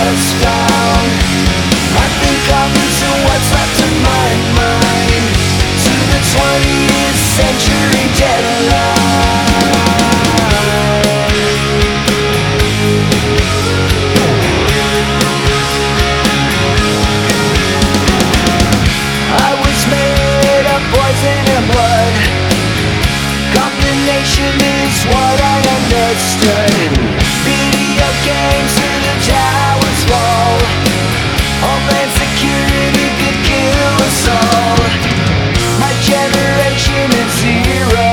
was found. I think I'm losing what's left of my mind to the 20th century deadline. I was made of poison and blood. Combination is what I understood. Video games to the towers fall. Homeland security could kill us all. My generation is zero.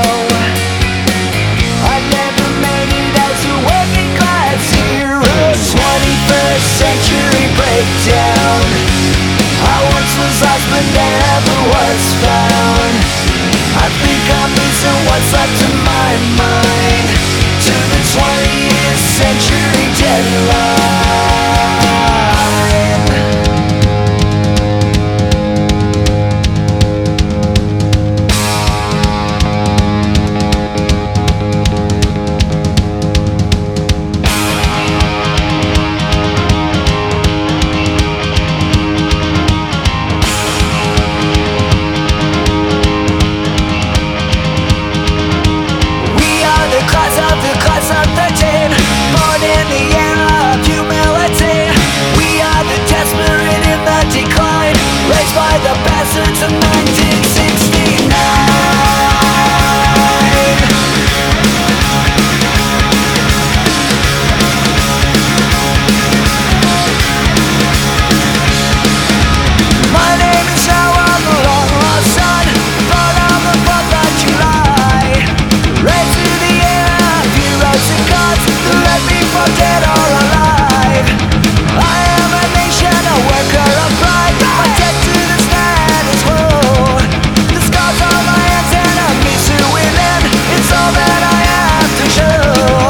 I never made it as a working class hero. 21st century breakdown. I once was lost but never was found. I think I'm losing what's left of my mind to the 20th century deadline. By the bastards of 1969. My name is now I'm a long lost son, born on the 4th of July. Raised to the air of heroes and gods who let me for dead or alive. I am a nation, a worker of pride. My debt to the status quo. The scars on my hands, enemies who win in. It's all that I have to show.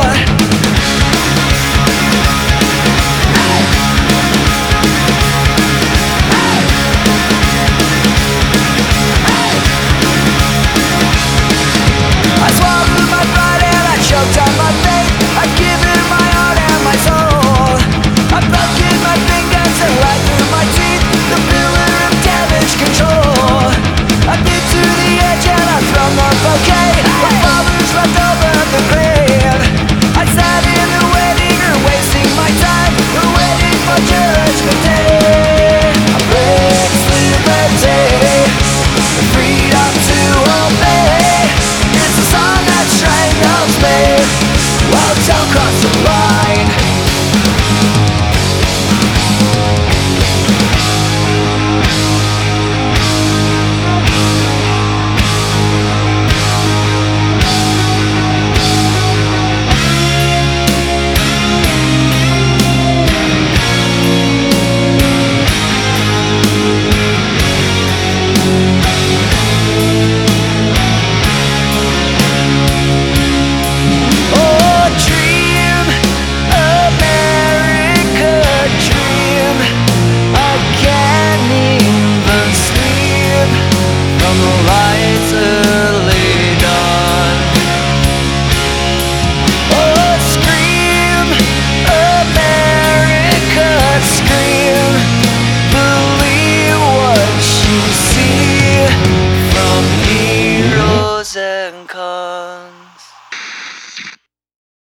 I swallowed my pride and I choked on my faith. I've given my heart and my soul. I've broken my fingers and right through my teeth. The pillar of damage control. I've been to the edge and I've thrown the bouquet. My father's left over the grave. I sat in the waiting room wasting my time, waiting for judgment day. I praise liberty, the freedom to obey. It's a song that strangles me. Well, don't cross the line. And cons.